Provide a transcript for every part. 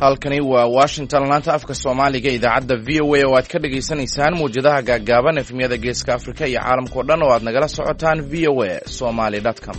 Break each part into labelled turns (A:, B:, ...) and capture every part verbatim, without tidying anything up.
A: halkani waa Washington laanta afka Soomaaliga idaacadda V O A oo aad ka dhageysanaysaan muujadaha gaagaaban efmiyada Geeska Afrika iyo caalamka oo dhan oo aad nagala socotaan v o a somali dot com.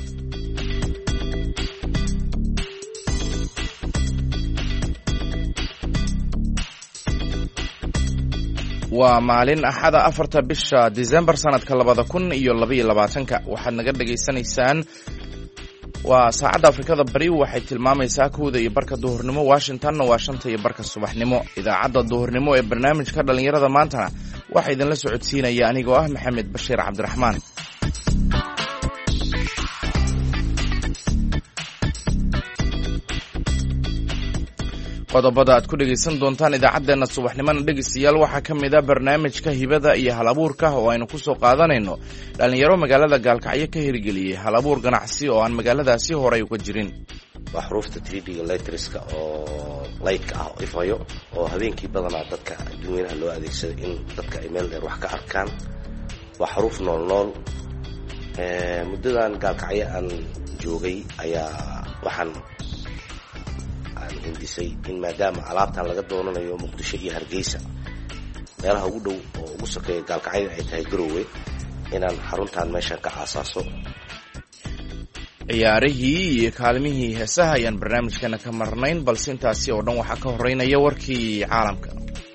A: waa maalin axada afarta bisha December sanadka labada kun iyo laba iyo labaatanka waxaad naga dhageysanaysaan waa saacadda Afrikada Bari waxay tilmaamaysaa kowda iyo barka duhurnimo Washingtonna waa shanta iyo barka subaxnimo idaacadda duhurnimo ee barnaamijka dhalinyarada maantana waxa idin la socodsiinaya anigoo ah Maxamed Bashiir Cabdiraxmaan. qodobada aad ku dhageysan doontaan idaacadeena subaxnimona dhegeystayaal waxaa ka mid ah barnaamijka hibada iyo halabuurka oo aynu ku soo qaadanayno dhalinyaro magaalada Gaalkacyo ka hirgeliyay halabuur ganacsi oo aan magaaladaasi horay uga jirin.
B: waa xuruufta three D letterska oo light ah oo ifayo oo habeenkii badanaa dadka adduunyada loo adeegsado in dadka ay meel dheer wax ka arkaan. waa xuruuf nool nool ee muddadan Gaalkacyo aan joogay ayaa waxaan hindisay in maadaama alaabtan laga doonanayo Muqdisho iyo Hargeysa meelaha ugu dhow oo ugu sokeeya Gaalkacyo ay tahay Garowe inaan xaruntan meesha ka aasaaso.
A: ciyaarihii iyo kaalmihii heesaha ayaan barnaamijkana ka marnayn balse intaasi oo dhan waxaa ka horeynaya warkii caalamka.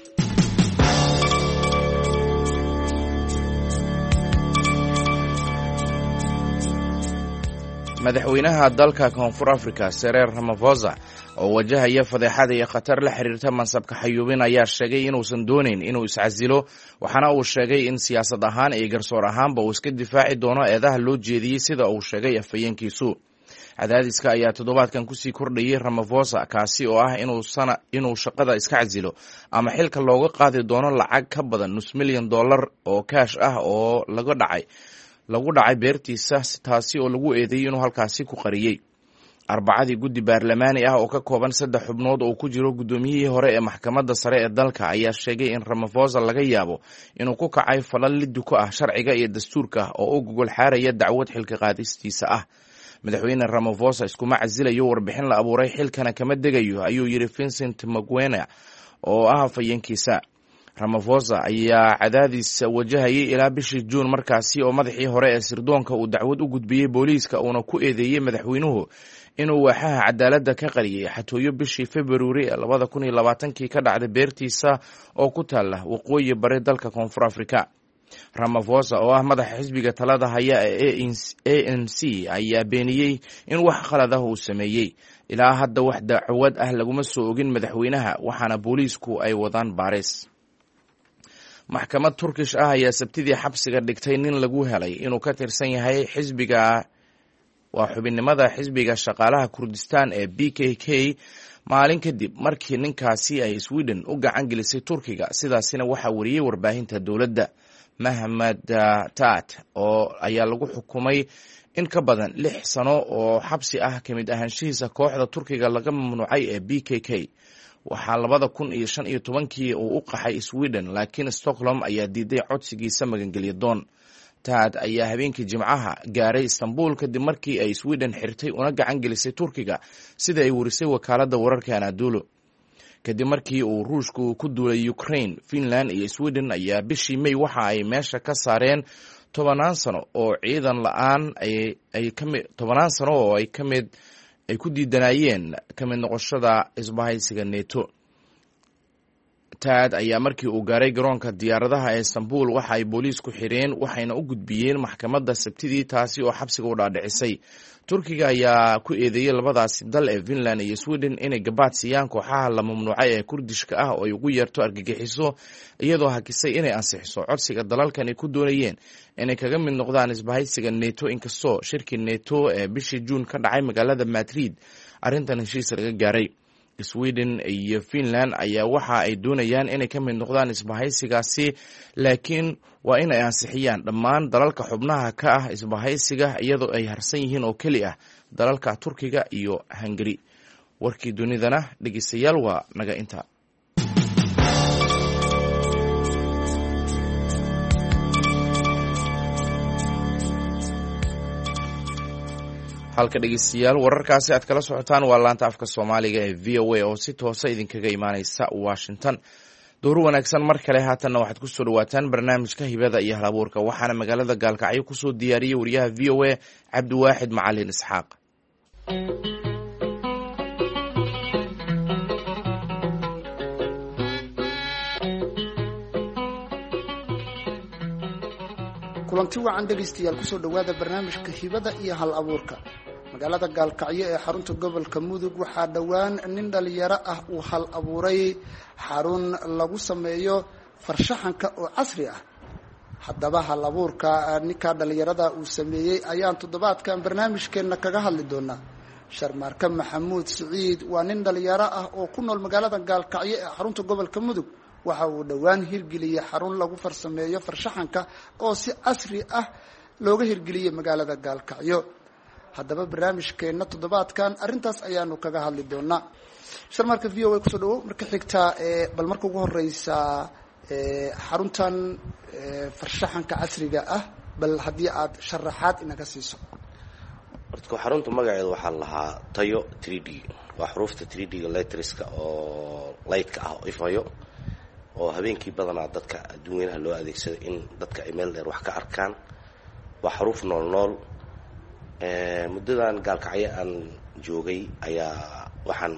A: madaxweynaha dalka Koonfur Afrika Cyril Ramaphosa oo wajahaya fadeexad iyo khatar la xiriirta mansabka xayuubin ayaa sheegay inuusan doonayn inuu iscasilo waxaana uu sheegay in siyaasad ahaan iyo garsoor ahaanba uu iska difaaci doono eedaha loo jeediyey sida uu sheegay afhayeenkiisu. cadaadiska ayaa toddobaadkan kusii kordhayay Ramaphosa kaasi oo ah inuu sana inuu shaqada iska casilo ama xilka looga qaadi doono lacag ka badan nus milyan dollar oo kaash ah oo laga dhacay lagu dhacay beertiisa taasi oo lagu eedeeyay inuu halkaasi ku qariyay. arbacadii guddi baarlamaani ah oo ka kooban saddex xubnood oo ku jiro gudoomiyihii hore ee maxkamadda sare ee dalka ayaa sheegay in Ramaphosa laga yaabo inuu ku kacay falal liddi ku ah sharciga iyo dastuurka oo u gogol xaaraya dacwad xilka qaadistiisa ah. madaxweyne Ramaphosa iskuma casilayo warbixin la abuuray xilkana kama degayo ayuu yiri Vincent Magwena oo ah afhayeenkiisa. Ramaphosa ayaa cadaadis wajahayay ilaa bishii Juun markaasi oo madaxii hore ee sirdoonka uu dacwad u gudbiyay booliiska uuna ku eedeeyay madaxweynuhu inuu waaxaha cadaaladda ka qariyay xatooyo bishii February ee labada kun iyo labaatankii ka dhacday beertiisa oo ku taala waqooyi bari dalka Koonfur Afrika. Ramaphosa oo ah madaxa xisbiga talada haya ee A N C ayaa beeniyay in wax khalad ah uu sameeyay. ilaa hadda wax dacwad ah laguma soo ogin madaxweynaha waxaana booliisku ay wadaan baaris. maxkamad Turkish ah ayaa sabtidii xabsiga dhigtay nin lagu helay inuu ka tirsan yahay xisbiga waa xubinnimada xisbiga shaqaalaha Kurdistan ee B K K maalin kadib markii ninkaasi ay Sweden u gacan gelisay Turkiga sidaasina waxa wariyay warbaahinta dowladda. Mahmoud Taat oo ayaa lagu xukumay in ka badan lix sano oo xabsi ah kamid ahaanshihiisa kooxda Turkiga laga mamnuucay ee B K K. waxaa labada kun iyo shan iyo tobankii uu u qaxay Sweden laakiin Stockholm ayaa diiday codsigiisa magangelyo doon. Taad ayaa habeenkii Jimcaha gaaray Istanbul kadib markii ay Sweden xirtay una gacan gelisay Turkiga sida ay warisay wakaaladda wararka Anadolu. kadib markii uu Ruushku ku duulay Ukraine, Finland iyo Sweden ayaa bishii May waxa ay meesha ka saareen tobanaan sano oo ciidan la'aan ay ay kamid tobanaan sano oo ay kamid ay ku diidanayeen kamid noqoshada isbahaysiga NATO. Taad ayaa markii uu gaaray garoonka diyaaradaha ee Istanbul waxa ay booliisku xireen waxayna u gudbiyeen maxkamadda Sabtidii taasi oo xabsiga u dhaadhicisay. Turkiga ayaa ku eedeeyay labadaasi dal ee Finland iyo Sweden inay gabaad siiyaan kooxaha la mamnuucay ee Kurdishka ah oo ay ugu yeerto argagixiso iyadoo hakisay inay ansixiso codsiga dalalkan ay ku doonayeen inay kaga mid noqdaan isbahaysiga NATO inkastoo shirkii NATO ee bishii Juun ka dhacay magaalada Madrid arrintan heshiis laga gaaray. Sweden iyo Finland ayaa waxa ay doonayaan inay ka mid noqdaan isbahaysigaasi laakiin waa inay ansixiyaan dhammaan dalalka xubnaha ka ah isbahaysiga iyadoo ay harsan yihiin oo keli ah dalalka Turkiga iyo Hungary. warkii dunidana dhegeystayaal waa naga inta. halka dhegeystayaal wararkaasi aad kala socotaan waa laanta afka soomaaliga ee v o a oo si toosa idinkaga imaaneysa washington. dowr wanaagsan mar kale haatanna waxaad kusoo dhawaataan barnaamijka hibada iyo halabuurka waxaana magaalada gaalkacyo kusoo diyaariyey wariyaha v o a cabdiwaaxid macalin isxaaq.
C: kulanti wacan dhegeystayaal kusoo dhawaada barnaamijka hibada iyo hal abuurka. magaalada gaalkacyo ee xarunta gobolka mudug waxaa dhowaan nin dhalinyaro ah uu hal abuuray xarun lagu sameeyo farshaxanka oo casri ah. haddaba hal abuurka ninka dhalinyarada uu sameeyey ayaan toddobaadkan barnaamijkeena kaga hadli doonaa. sharmaarka maxamuud siciid waa nin dhalinyaro ah oo ku nool magaalada gaalkacyo ee xarunta gobolka mudug. waxa uu dhowaan hirgeliyey xarun lagu farsameeyo farshaxanka oo si casri ah looga hirgeliyey magaalada gaalkacyo. haddaba barnaamijkeena toddobaadkan arrintaas ayaanu kaga hadli doonaa. sharmaarka v o a kusoo dhawow. marka xigtaa bal marka ugu horeysa xaruntan farshaxanka casriga ah bal haddii aad sharaxaad inaga siiso.
B: horta xarunta magaceedu waxaa lahaa tayo three d, waa xuruufta three d-ga letterska oo lightka ah oo ifayo oo habeenkii badanaa dadka adduunyanaha loo adeegsado in dadka ay meel dheer wax ka arkaan. waa xaruuf nool nool. muddadan gaalkacyo aan joogay ayaa waxaan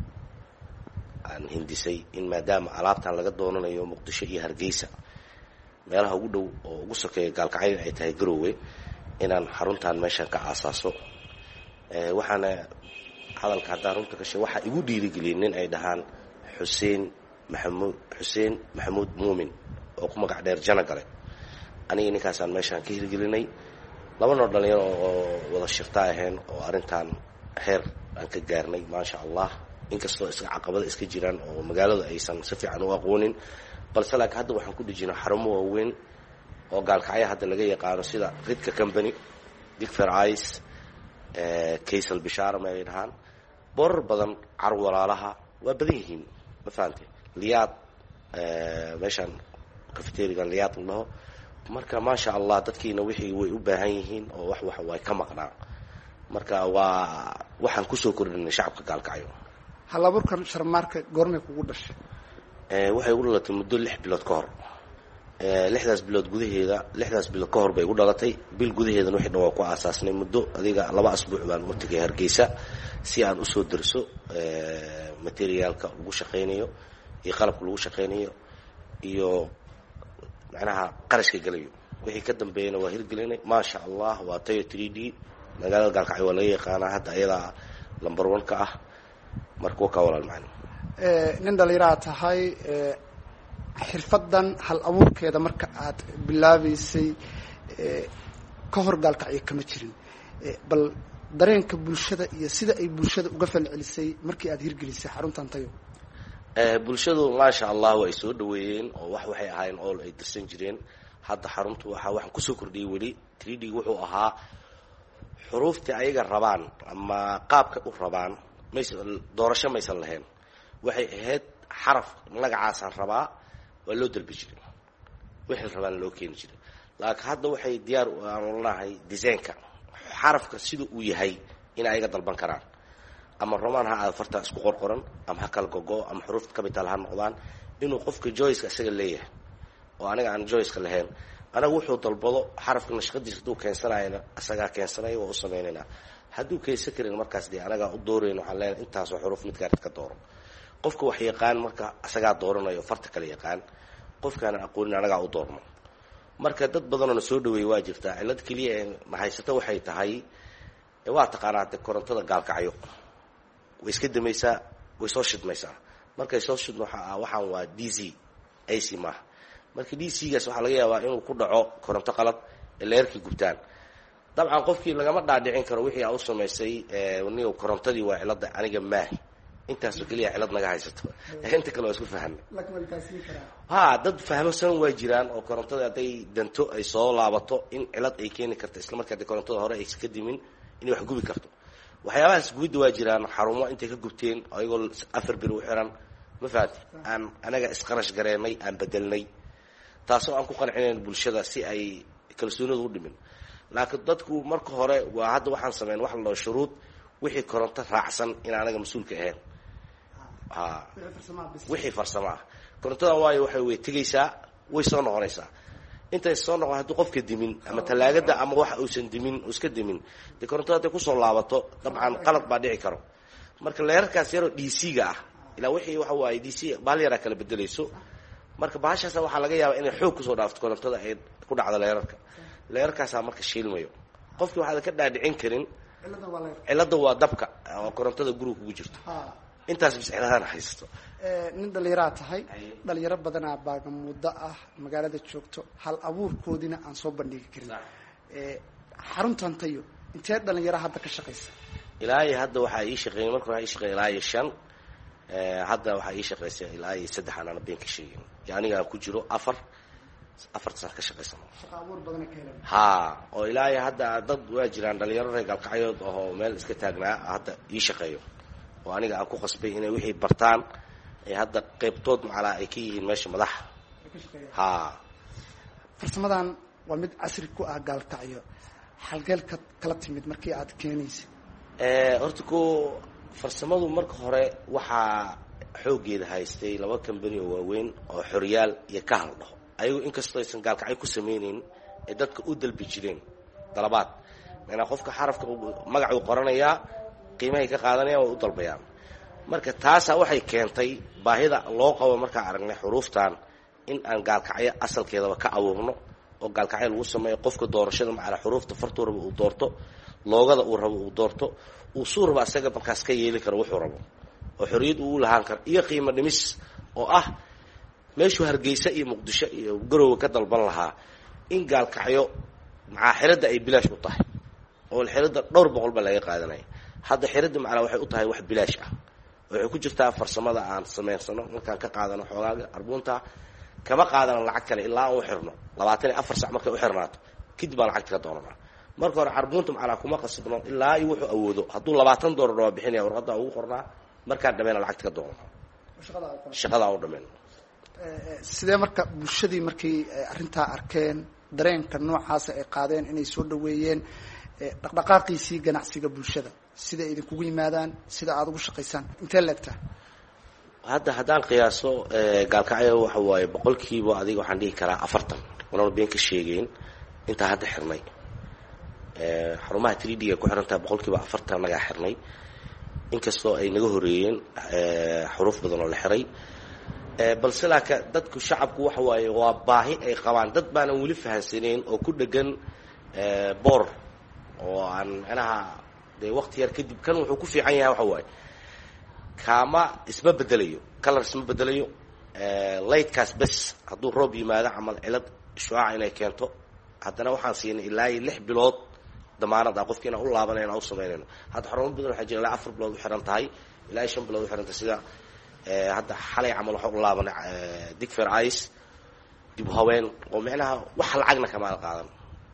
B: aan hindisay in maadaama alaabtan laga doonanayo muqdisho iyo hargeysa, meelaha ugu dhow oo ugu sokeeya gaalkacyo ay tahay garoowe, inaan xaruntan meeshan ka aasaaso. waxaana hadalka haddaan runta ka sheeg waxaa igu dhiirigeliyay nin ay dhahaan xuseen maxamuud xuseen maxamuud muumin oo ku magac dheer jana gale. aniga ninkaasaan meeshaan ka hirgelinay. laba noo dhalinyaro oo wada shirta ahayn oo arrintan heer aan ka gaarnay maasha allah, inkastoo iska caqabada iska jiraan oo magaalada aysan si fiican u aqoonin, balse laakiin hadda waxaan ku dhijinaa xarumo waaweyn oo gaalkacyo hadda laga yaqaano sida ridka company, digfer ice, kaysal bishaara ma ay dhahaan, borar badan, car walaalaha waa badan yihiin ma fahantay, liyaad meeshaan cafeterigan liyaad u dhaho. marka maasha allah dadkiina wixii way u baahan yihiin oo wax wax way ka maqnaa. marka waa waxaan kusoo kordhinay shacabka gaalkacyo.
C: hal abuurkan sharmaarka goormay kugu dhashay?
B: waxay ugu dhalatay muddo lix bilood ka hor. lixdaas bilood gudaheeda lixdaas bilood ka hor bay ugu dhalatay. bil gudaheedana wixii dhan waa ku aasaasnay. muddo adiga laba asbuuc baan u tagay hargeysa si aan usoo darso materiaalka lagu shaqaynayo iyo qalabka lagu shaqaynayo iyo macnaha qarashka galayo. wixii ka dambeeyana waa hirgelinay maasha allah. waa tayo three d, magaalada gaalkacyo waa laga yaqaanaa hadda ayadaa number one ka ah. marka waa ka walaal macna.
C: nin dhalinyaraha tahay, xirfadan hal abuurkeeda marka aad bilaabeysay ka hor gaalkacyo kama jirin. bal dareenka bulshada iyo sida ay bulshada uga falcelisay markii aad hirgelisay xaruntan tayo?
B: bulshadu maasha allah waa ay soo dhaweeyeen oo wax waxay ahaayeen oo ay dirsan jireen. hadda xaruntu waxa waxaan kusoo kordhiyey weli three d wuxuu ahaa xuruuftii ayaga rabaan ama qaabka u rabaan maysan doorasho maysan lahayn. waxay ahayd xaraf magacaasaan rabaa waa loo dalbi jiray, wixii rabaan loo keeni jiray. laakiin hadda waxay diyaar aan leenahay design-ka xarafka sida uu yahay in ayaga dalban karaan, ama roman ha aad farta isku qorqoran ama ha kala gogo ama xuruufta capital ha noqdaan, inuu qofka joyce isaga leeyahay oo aniga aan joyce lahayn. anagu wuxuu dalbado xarafka nashqadiisa haduu keensanayna asaga keensanay waa u sameeynaa. hadduu keensan karin markaas dee anaga u doorayno waxaan leenahay intaas oo xuruuf mid gaar ka dooro. qofka wax yaqaan marka asaga dooranayo farta kala yaqaan, qofkaan aqoonin anaga u doorno. marka dad badan oo soo dhaweey waa jirtaa. cilad kaliya ee mahaysato waxay tahay waa taqaanaa korontada gaalkacyo way iska damaysaa, way soo shidmaysaa. markay soo shidno waxaan waa d c ac maaha. marka d c-gaas waxaa laga yaabaa inuu ku dhaco koronto qalad ee leerkii gubtaan. dabcan qofkii lagama dhaadhicin karo wixii aa u samaysay niyo korontadii waa cilada aniga maahi, intaasoo keliya cilad naga haysato. inta kale waa isku fahanay. ha dad fahmasan waa jiraan oo korontada hadday danto ay soo laabato in cilad ay keeni karto, isla markaa de korontada hore ay iska dimin inay wax gubi karto. waxyaabahaas gubidda waa jiraan. xarumo intay ka gubteen ayagoo afar bil u xiran ma fahanti aan anaga isqarash gareenay aan bedelnay, taasoo aan ku qancinayn bulshada si ay kalsoonida u dhimin. laakiin dadku marka hore waa hadda waxaan sameyn wax la shuruud wixii koronto raacsan in anaga mas-uulka ahayn ha wixii farsamo ah korontada waayo waxay way tegaysaa way soo noqonaysaa intay soo noqon hadduu qofka dimin ama talaagada ama waxa uusan dimin oo iska dimin dee korontada hadday kusoo laabato dabcan qalad baa dhici karo marka leerarkaas yaroo d c ga ah ilaa wixii waxa waaye d c baal yaraa kala bedelayso marka bahashaasa waxaa laga yaabaa inay xoog kusoo dhaafto korontada ay ku dhacdo leerarka leerarkaasaa marka shiilmayo qofkii waxaadan ka dhaadhicin karin cilada waa dabka oo korontada guriga kugu jirto intaas bis ciladaan haysto
C: nin dhalinyaraa tahay dhalinyaro badanaa baaga muddo ah magaalada joogto hal abuurkoodina aan soo bandhigi karin xaruntan tayo intee dhalinyaro hadda ka shaqaysa
B: ilaa iyo hadda waxaa ii shaqeeyay marka waxaa ii shaqeeyay ilaa iyo shan hadda waxaa ii shaqeysay ilaa iyo saddex aan been ka sheegin aniga ku jiro afar afar sano ka shaqaysano
C: shaqo abuur badan ka helan
B: ha oo ilaa iyo hadda dad waa jiraan dhalinyaro reer galkacyood oo meel iska taagnaa hadda ii shaqeeyo oo aniga aan ku qasbay inay wixii bartaan ay hadda qaybtood macalaa ay ka yihiin meesha madaxa ha
C: farsamadan waa mid casri ku ah gaalkacyo halgeelka kala timid markii aad keenaysa
B: horta ko farsamadu marka hore waxaa xoogeeda haystay laba company oo waaweyn oo xoryaal iyo ka hal dhaho ayagu inkastoo aysan gaalkacyo ku samaynayn ee dadka u dalbi jireen dalabaad maanaa qofka xarafka magacuu qoranayaa qiimahay ka qaadanayaan way u dalbayaan marka taasaa waxay keentay baahida loo qabo markaan aragnay xuruuftan in aan gaalkacyo asalkeedaba ka abuurno oo gaalkacyo lagu sameeyo qofka doorashada macala xuruufta fartuu raba uu doorto loogada uu rabo uu doorto uu suu raba asaga markaas ka yeeli karo wuxuu rabo oo xorriyad uu lahaan karo iyo qiimo dhimis oo ah meeshuu hargeysa iyo muqdisho iyo garowga ka dalban lahaa in gaalkacyo macaa xiradda ay bilaash u tahay oo xiradda dhowr boqol ba laga qaadanaya hadda xiradda macnaa waxay u tahay wax bilaash ah waxay ku jirtaa farsamada aan samaysano markaan ka qaadano xoogaaga arbuunta kama qaadano lacag kale ilaa aan u xirno labaatan iyo afar sac markay u xirnaato kadib baan lacagta ka doonanaa marka hore arbuunta macnaa kuma qasibno ilaa iyo wuxuu awoodo hadduu labaatan doolar waa bixinaya warqadda ugu qornaa markaan dhameyna lacagta ka doonana shaqadaa u dhameyno
C: sidee marka bulshadii markay arrintaa arkeen dareenka noocaasa ay qaadeen inay soo dhaweeyeen dhaqdhaqaaqiisii ganacsiga bulshada sida idinkugu yimaadaan sida aada ugu shaqaysaan intee leegtaa
B: hadda haddaan qiyaaso gaalkacyo waxa waaye boqolkiiba adiga waxaan dhihi karaa afartan wanaba been ka sheegeyn intaa hadda xirnay xarumaha three d ga ku xiran tahay boqolkiiba afartan nagaa xirnay inkastoo ay naga horeeyeen xuruuf badan oo la xiray balse laaka dadku shacabku waxa waaye waa baahi ay qabaan dad baanan weli fahansaneyn oo ku dhegan boor oo aan macnaha dee waqti yar kadib kan wuxuu ku fiican yahay waxa waaye kaama isma bedelayo color isma bedelayo lightkaas bes hadduu roob yimaado camal cilad shucaaca inay keento haddana waxaan siinay ilaa iyo lix bilood damaanad ah qofki inaan u laabanay inaan u samaynayno hadda xarumo badan waxaa jira ilaa afar bilood u xiran tahay ilaa iyo shan bilood u xiran tahay sida hadda xalay camal waxaan u laabanay digfer ice dib haween oo micnaha wax lacagna kamaal qaadan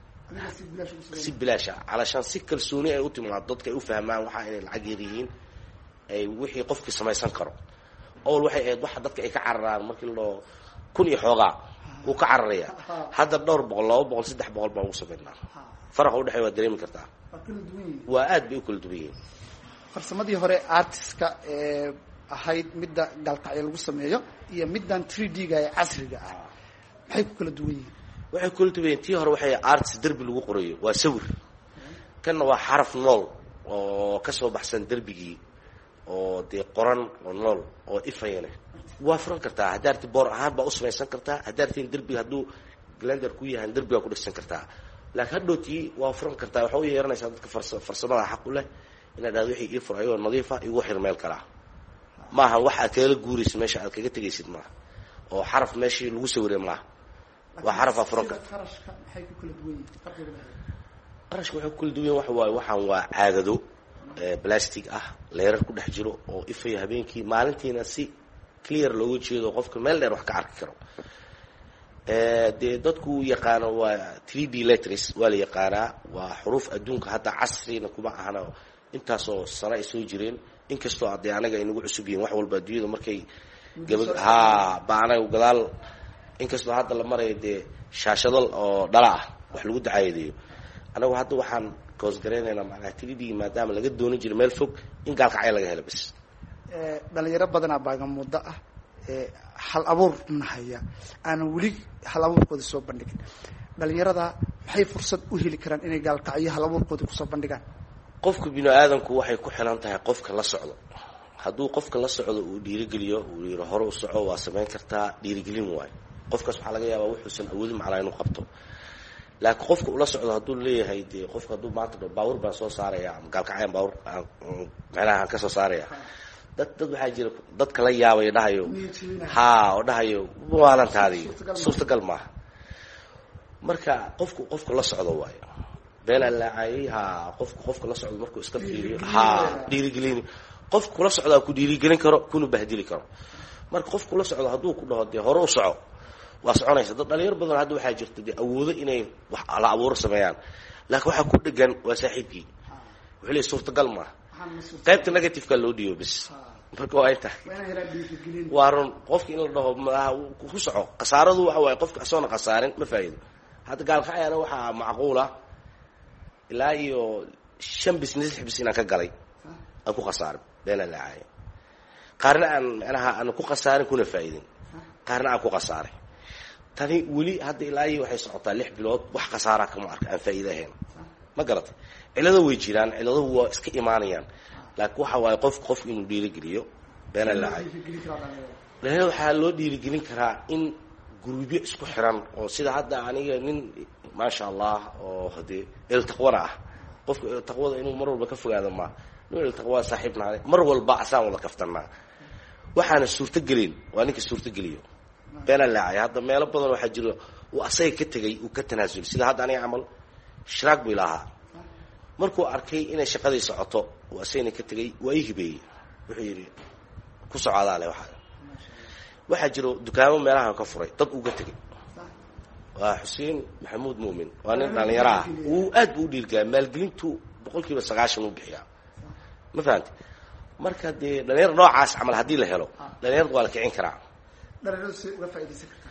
B: si bilaasha calashaan si kalsooni ay u timaado dadka ay u fahmaan waxa inay lacag yar yihiin ay wixii qofkii samaysan karo awal waxay ahayd waxa dadka ay ka cararaan markii loo kun iyo xoogaa wuu ka cararaya hadda dhowr boqol laba boqol saddex boqol baan ugu samaynaa faraqa udhexeey waad dareemi kartaa waa aad bay u kala duwan yihiin
C: farsamadii hore artiska ee ahayd midda gaalkacyo lagu sameeyo iyo middan three d ga ee casriga ah maxay ku kala duwan yihiin
B: waxay kula duwan yihiin tii hore waxay arts derbi lagu qorayo waa sawir kanna waa xaraf nool oo ka soo baxsan derbigii oo dee qoran oo nool oo ifayane waa furan kartaa haddaarti boor ahaan baa u samaysan kartaa haddaartiin derbiga hadduu glender ku yahan derbigaa ku dhegsan kartaa laakiin hadhowtii waa furan kartaa waxaa u yeeranaysaa dadka farsa farsamada xaq u leh inaad dhahdo wixii ii fur ayagoo nadiifa igu xir meel kalaa maaha wax aad kagala guuraysid meesha aad kaga tegaysid maaha oo xaraf meeshii lagu sawiray maaha waa xarafaa furan karta
C: qarashka maxay ku kala duwan yihiin
B: qarashka waxay ku kala duwan yihin waxa waaye waxaan waa caagado plastic ah leerar ku dhex jiro oo ifayo habeenkii maalintiina si clear looga jeedo qofka meel dheer wax ka arki karo dee dadku yaqaano waa three d letters waa la yaqaanaa waa xuruuf adduunka hadda casrina kuma ahana intaasoo sano ay soo jireen inkastoo adee anaga ay nagu cusub yihiin wax walba adduunyada markay gaba ha ba anaga gadaal inkastoo hadda la marayo dee shaashadal oo dhala ah wax lagu dacaayadeeyo anagu hadda waxaan koosgareynaynaa macnaha tridigi maadaama laga doonan jiray meel fog in gaalkacyo laga helo bas
C: dhalinyaro badanaa baagamuddo ah hal abuur nahaya aanan weli hal abuurkooda soo bandhigin dhalinyarada maxay fursad u heli karaan inay gaalkacyo hal abuurkooda kusoo bandhigaan
B: qofka bini aadanku waxay ku xiran tahay qofka la socdo hadduu qofka la socdo uu dhiirigeliyo uu yiro hore u soco waa samayn kartaa dhiirigelin waayo qofkaas waxaa laga yaabaa wuxuusan awoodin macnaa inuu qabto laakiin qofka ula socdo hadduu leeyahay dee qofka hadduu maanta dho baawur baan soo saaraya ama gaalkacyan baawur macnaha aan ka soo saaraya dad dad waxaa jira dadka la yaabaya dhahayo haa oo dhahayo maalantaadi suurtagal maaha marka qofku qofku la socdo waayo beenaa laacayay haa qofku qofka la socdo markuu iska fiiriyo haa dhiirigelin qofku kula socdaa ku dhiirigelin karo kuna bahdili karo marka qofku la socdo hadduu ku dhaho dee hore u soco waa soconaysa dad dhalinyar badan hadda waxaa jirta dee awoodo inay wax la abuuro sameeyaan laakiin waxaa ku dhegan waa saaxiibkii wuxuu leeyahay suurtagal maaha qaybta negativeka loo dhiibo bis marka waa ay tahay waa run qofka in la dhaho madaha ku soco khasaaradu waxa waaye qofka asoona khasaarin ma faa'iido hadda gaalkacyana waxaa macquula ilaa iyo shan bis lix bis inaan ka galay aan ku khasaarin beena laacay qaarna aan macnaha aan ku khasaarin kuna faa'iidin qaarna aan ku khasaaray tani weli hadda ilaa iyo waxay socotaa lix bilood wax khasaara kama arka aan faa'iido ahayn ma garatay cilado way jiraan cilado waa iska imaanayaan laakiin waxa waaye qof qof inuu dhiirigeliyo beena laacay leeyahay waxaa loo dhiirigelin karaa in gurubyo isku xiran oo sida hadda aniga nin maasha allah oo hadee il taqwana ah qofka taqwada inuu mar walba ka fogaado ma nin il taqwa saaxiibna mar walba asaan wada kaftanaa waxaana suurta gelin waa ninka suurta geliyo beena laacay hadda meelo badan waxaa jiro uu asay ka tagay uu ka tanaasul sida hadda aniga amal shiraag buu lahaa markuu arkay inay shaqadii socoto uu asayna ka tagay waa ii hibeeyey wuxuu yidhi ku socdaale waxa waxaa jiro dukaamo meelaha ka furay dad uga tagay waa xuseen maxamuud muumin waa nin dhalinyaro ah uu aad buu u dhiirgaa maalgelintu boqolkiiba sagaashan uu bixiyaa ma fahamti marka dee dhalinyaro noocaas camal haddii la helo dhalinyaradu waa la kicin karaa
C: dhalinyaradu say uga faa'iidaysan kartaa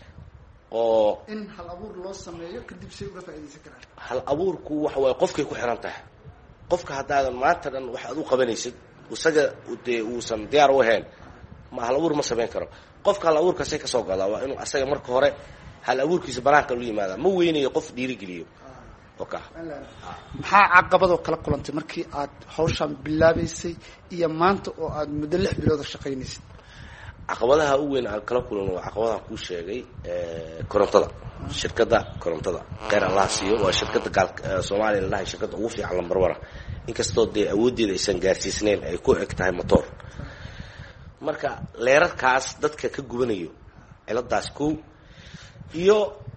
B: oo
C: in hal abuur loo sameeyo kadib say uga faa'iidaysan karaan
B: hal abuurku waxa waaye qofkay ku xiran tahay qofka haddaadan maanta dhan wax aad u qabanaysid isaga dee uusan diyaar u ahayn ma hal abuur ma samayn karo qofka hal abuurkaasay ka soo gadaa waa inuu asaga marka hore hal abuurkiisa banaanka lu yimaada ma weynayo qof dhiirigeliyo oka
C: maxaa caqabadoo kala kulantay markii aad hawshaan bilaabaysay iyo maanta oo aad muddo lix bilooda shaqaynaysid
B: caqabadaha u weyn aan kala kulano waa caqabadaha kuu sheegay korontada shirkadda korontada kheyr allah siiyo waa shirkadda gaal soomaaliya lalahay shirkadda ugu fiican lambar wana inkastoo dee awooddeeda aysan gaarsiisnayn ay ku eg tahay motor marka leerarkaas dadka ka gubanayo ciladaas kow iyo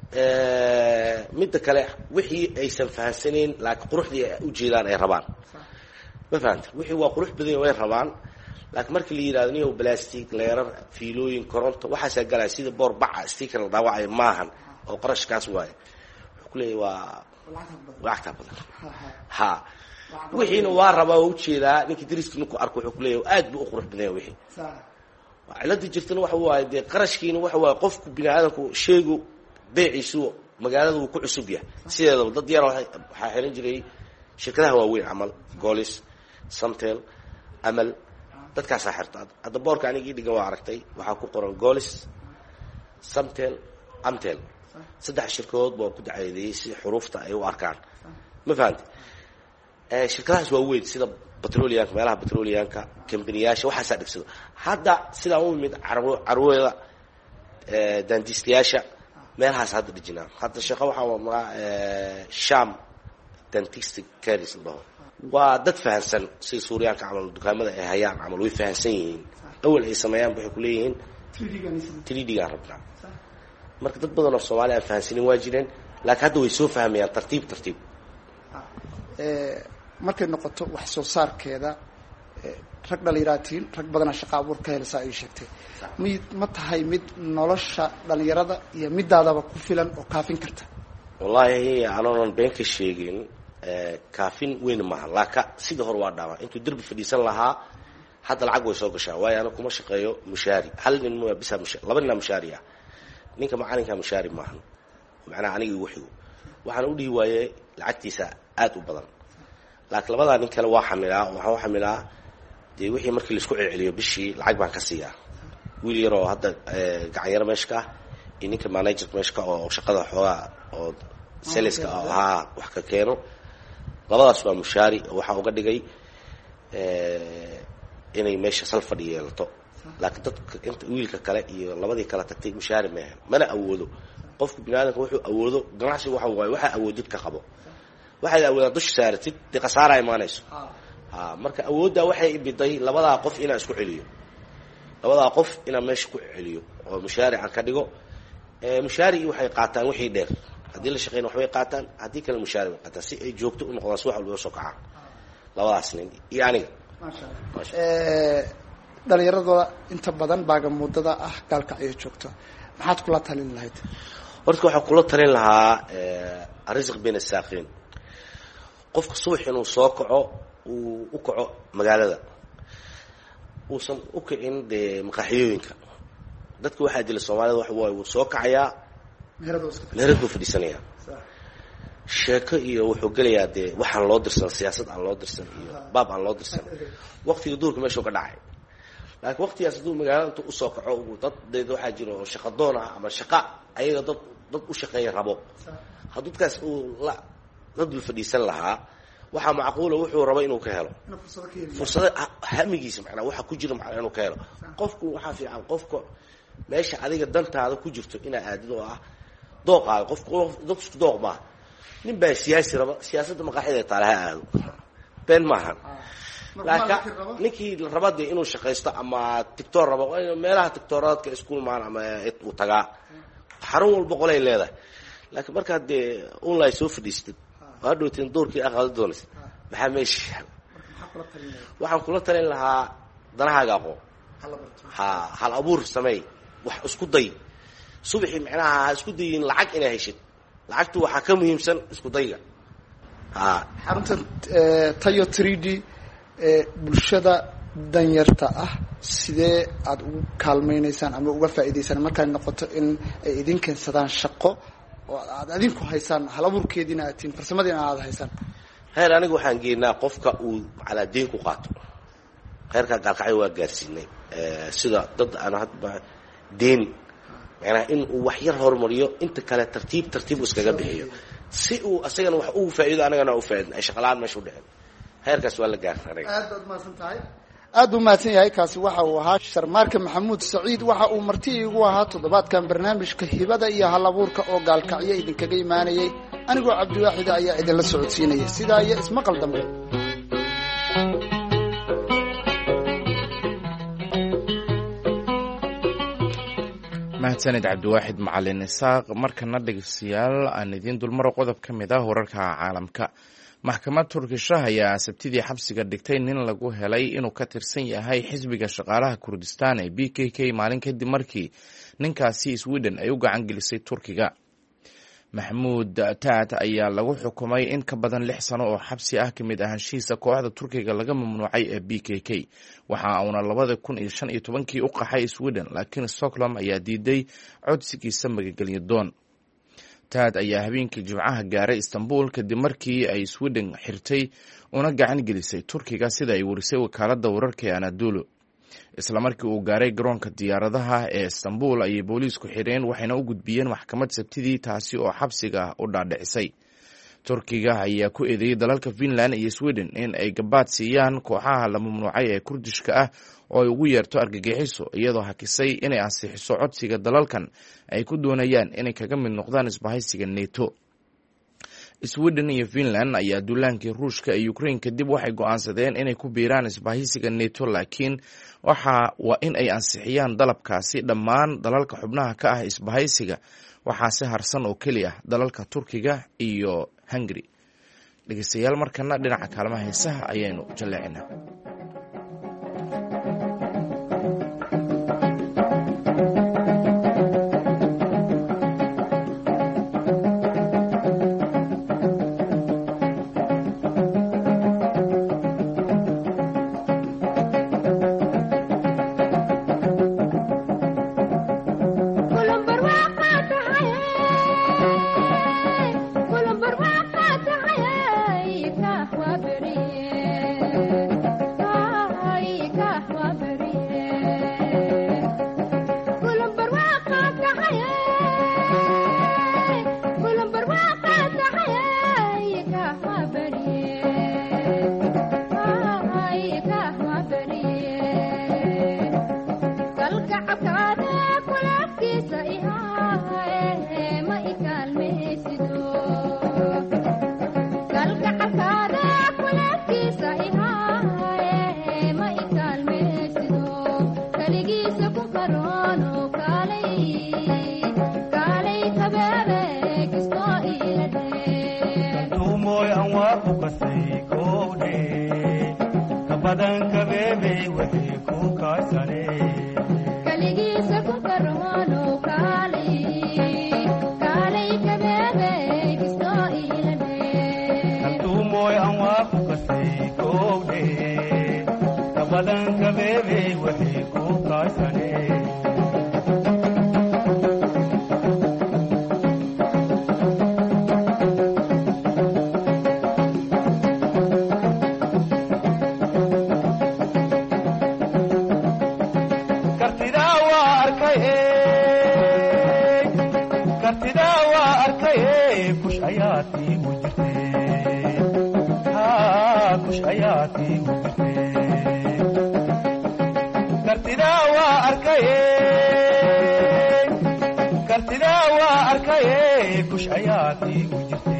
B: midda kale wixii aysan fahansanayn laakiin quruxdii ay ujeedaan ay rabaan ma fahamta wixii waa qurux badan way rabaan laakiin markii la yidhahdo niyow plastic leerar fiilooyin koronto waxaasaa galaya sida boor baca sticker la dhaawacaya maahan oo qarashkaas waaye wuxuu ku leeyahy waa lacagtaa badan ha wixiina waa rabaa waa ujeedaa ninkii dariska ninku arko wuxuu ku leeyahy aad buu u qurux badanya wixii cilada jirtana waxa waaye dee qarashkiina waxa waaye qofku bini aadamku sheegu beeciisu magaalada uu ku cusub yahay sideedaba dad yar waxaa xiran jiray shirkadaha waaweyn camal golis samtel amal dadkaasaa xirta hadda boorka anigii dhigan waa aragtay waxaa ku qoran golis samtel amtel saddex shirkadood baa ku dacadeeyey si xuruufta ay u arkaan ma fahamti shirkadahaas waa weyn sida petrolianka meelaha petrolianka kambaniyaasha waxaasaa dhigsado hadda sidaa u imid carwada dandistayaasha meelahaas hadda dhijinaa hadda shaqo waxaa wadnaa sham dantistic caris la dhaho waa dad fahansan sida suuriyaanka camal dukaamada ay hayaan camal way fahansan yihiin awal ay sameeyaan waxay ku leeyihiin three d gaan rabnaa marka dad badan oo soomaaliya aan fahansanin waa jireen laakiin hadda way soo fahmayaan tartiib tartiib
C: markay noqoto wax soo saarkeeda rag dhalinyaraatiin rag badanaa shaqa abuur ka helsaa ay sheegtay mid ma tahay mid nolosha dhalinyarada iyo midaadaba ku filan oo kaafin karta
B: wallaahi anoonan been ka sheegin kaafin weyn maaha laaka sida hore waa dhaama intuu derbi fadhiisan lahaa hadda lacag way soo gashaa waayo ana kuma shaqeeyo mushaari hal nin ma bisa mushaari laba nin mushaari ah ninka macalinka mushaari maahan macnaa aniga igu xigo waxaan u dhihi waayey lacagtiisa aad u badan laakiin labadaa nin kale waa xamilaa waxaan u xamilaa dee wixii markii laisku celceliyo bishii lacag baan ka siiyaa wiil yar oo hadda gacan yaro meesha ka ah iyo ninka managerka meesha ka oo shaqada xoogaa oo saleska ahaa wax ka keeno labadaas waa mushaari waxaa uga dhigay inay meesha sal fadhi yeelato laakiin dadka inta wiilka kale iyo labadii kale tagtay mushaari maahan mana awoodo qofku biniaadamka wuxuu awoodo ganacsiga waxa waaye waxaa awoodid ka qabo waxaad awoodaan dusha saaratid dee khasaaraa imaanayso ha marka awooddaa waxay ibiday labadaa qof inaan isku celiyo labadaa qof inaan meesha ku celiyo oo mushaari aan ka dhigo mushaarigii waxay qaataan wixii dheer haddii la shaqeyna waxbay qaataan haddii kale mushaari bay qaataan si ay joogto u noqdaan si wax walba soo kacaan labadaas nin iyo aniga
C: dhalinyaradooda inta badan baaga muddada ah gaalkacyo joogto maxaad kula talin lahayd
B: horta waxaan kula talin lahaa arisiq bayna saaqiin qofka subax inuu soo kaco uu u kaco magaalada uusan u kicin dee maqaaxiyooyinka dadka waxaa jira soomaalida waxa waaye wuu soo kacayaa meherad buu fadhiisanayaa sheeko iyo wuxuu gelayaa dee waxaan loo dirsan siyaasad aan loo dirsan iyo baab aan loo dirsan waqtiga duurka meeshuu ka dhacay laakiin waqtigaas hadduu magaalada intuu usoo kaco dad deed waxaa jira oo shaqa doon ah ama shaqa ayaga dad dad u shaqeeya rabo hadduu dadkaas uu la dad la fadhiisan lahaa waxaa macquula wuxuu rabo inuu ka helo fursada hamigiisa macnaa waxa ku jira macnaa inuu ka helo qofku waxaa fiican qofka meesha adiga dantaada ku jirto inaa aadid oo ah dooqaaga qofku dad isku dooq maaha nin baa siyaasi raba siyaasadda maqaaxida ay taalaha aado been maahan laakiin ninkii raba dee inuu shaqaysto ama tictor rabo meelaha tictoradka isku imaan ama uu tagaa xarun walba qolay leedahay laakiin markaad dee online soo fadhiistid oo hadhowtiin doorkii aqaado doonaysa maxaa meesha yaal waxaan kula talin lahaa danahaaga aqoon ha hal abuur sameey wax isku day subaxii macnaha ha isku dayin lacag inaa heshid lacagtu waxaa ka muhiimsan isku dayga ha
C: xarunta tayo three d bulshada danyarta ah sidee aada ugu kaalmaynaysaan ama uga faa'iidaysaan markaad noqoto in ay idin keensadaan shaqo oo aad adinku haysaan hal abuurkeediina aad tihiin farsamadiina aad haysaan
B: heer aniga waxaan geenaa qofka uu calaa deen ku qaato heerkaa gaalkacyo waa gaarsiinay sida dad aan hadba deen macnaha in uu wax yar horumariyo inta kale tartiib tartiib iskaga bixiyo si uu asagana wax ugu faa'iido anagana u faa'iidno ay shaqalaan meesha u dhicin heerkaas waa la gaaray aniga
C: aad baad mahadsan tahay aad buu mahadsan yahay kaasi waxa uu ahaa sharmaarka maxamuud saciid waxa uu marti iigu ahaa toddobaadkan barnaamijka hibada iyo hal abuurka oo gaalkacyo idinkaga imaanayay anigoo cabdiwaaxida ayaa idinla socodsiinaya sidaa iyo ismaqal dambe
A: mahadsanid cabdiwaaxid macalin isaaq markana dhegeystayaal aan idiin dulmaro qodob ka mid ah wararka caalamka maxkamad turkisha ayaa sabtidii xabsiga dhigtay nin lagu helay inuu ka tirsan yahay xisbiga shaqaalaha kurdistaan ee b k k maalin kadib markii ninkaasi sweden ay u gacan gelisay turkiga maxamuud taat ayaa lagu xukumay in ka badan lix sano oo xabsi ah kamid ahaanshihiisa kooxda turkiga laga mamnuucay ee b k k waxa uuna labada kun iyo shan iyo tobankii u qaxay sweden laakiin stockholm ayaa diiday codsigiisa magagelyo doon taad ayaa habeenkii jimcaha gaaray istanbul kadib markii ay sweden xirtay una gacan gelisay turkiga sida ay warisay wakaaladda wararka ee anadolu isla markii uu gaaray garoonka diyaaradaha ee istanbul ayay booliisku xireen waxayna u gudbiyeen maxkamad sabtidii taasi oo xabsiga u dhaadhicisay turkiga ayaa ku eedeeyey dalalka finland iyo sweden in ay gabaad siiyaan kooxaha la mamnuucay ee kurdishka ah oo ay ugu yeerto argagixiso iyadoo hakisay inay ansixiso codsiga dalalkan ay ku doonayaan inay kaga mid noqdaan isbahaysiga neto sweden iyo finland ayaa duulaankii ruushka ee ukraine kadib waxay go-aansadeen inay ku biiraan isbahaysiga neto laakiin waxa waa in ay ansixiyaan dalabkaasi dhammaan dalalka xubnaha ka ah isbahaysiga waxaase harsan oo keli ah dalalka turkiga iyo hungary dhegeystayaal markana dhinaca kaalmaha heesaha ayaynu jaleecinaa
D: Colombo kabadanka beebey wixii ku kaasane
E: kaligiisa ku karoono kaalay kaalay kabeebey kistoo iilane
D: kaltuumooy aan waa ku kasay koowdhe kabadanka beebey wixii ku kaasane kartidaa waa arkaye kartidaa waa arkaye kush ayaad iigu jirte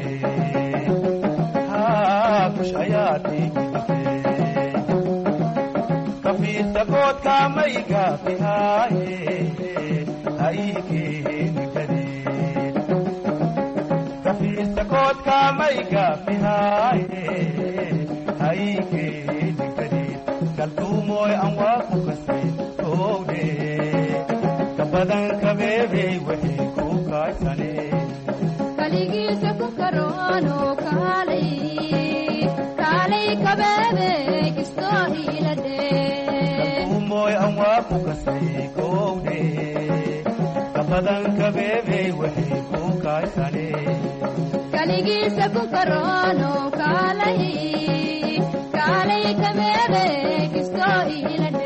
D: haa kush ayaad iigu jirte kafiirta koodka mayga fihaaye ha ii keeni kadeed kafiirta koodka mayga fihaaye ha ii keeni kadeed kaltuumooy aan waa ku kasay koowdhe kabadanka beebey wixii ku kaasane
E: kaligiisa ku karoono kaalay kaalay kabeebey kistoo iilane
D: kaltuumooy aan waa ku kasay koowdhe kabadanka beebey wixii ku kaasane
E: kaligiisa ku karoono kaalay kaalay kabeebey kistoo iilane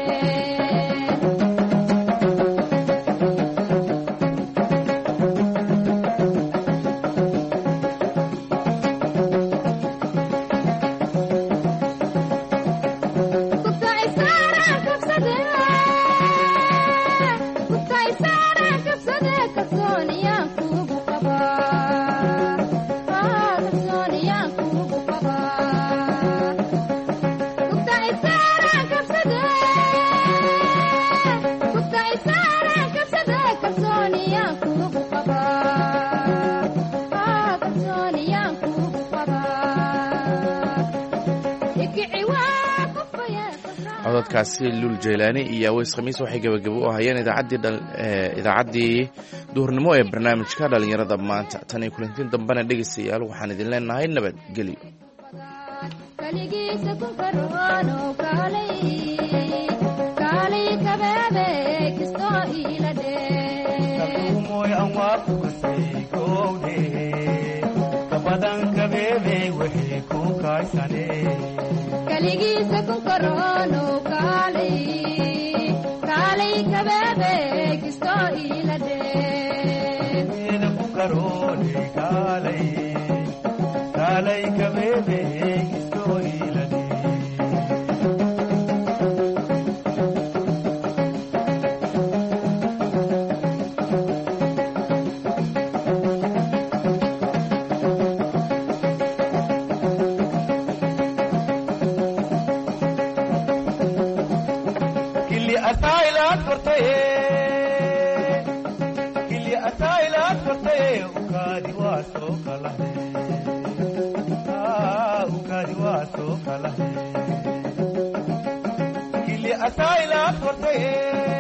A: cododkaasi luul jeylaani iyo aweys khamiis waxay gebagabo u ahayeen idaacaddii duhurnimo ee barnaamijka dhallinyarada maanta tan iyo kulantiin dambena dhegaystayaal waxaan idin leenahay nabadgelyo
E: kaligiisa ku karoono kaalay kaalay kabeebey kistoo iilane
D: kaltuumooy aan waa ku kasay koowdhe kabadanka beebey wixii ku kaasane
E: kaligiisa ku karoono kaalay kaalay kabeebey kistoo iilane
D: ku karoone kaalay kaalay kabeebey kistoo iilane kili ataylaad fartaye ukaadi waa soo kalahe ukaadi waa soo kalahe kili ataylaad fartaye